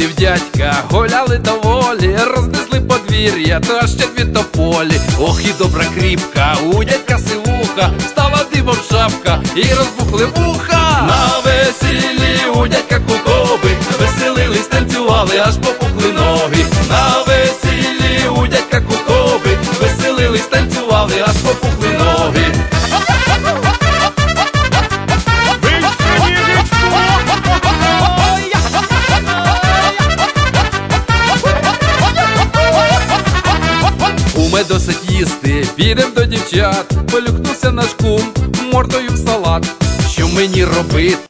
в дядька гуляли доволі, рознесли подвір'я та ще дві тополі. Ох, і добра кріпка у дядька сивуха, стала дибом шапка і розбухли вуха. На весіллі у дядька Кукоби веселились, танцювали, аж попухли ноги. На весіллі у дядька Кукоби веселились, танцювали, аж попухли ноги. Куме, досить їсти, підем до дівчат, полюкнувся наш кум мордою в салат. Що мені робити?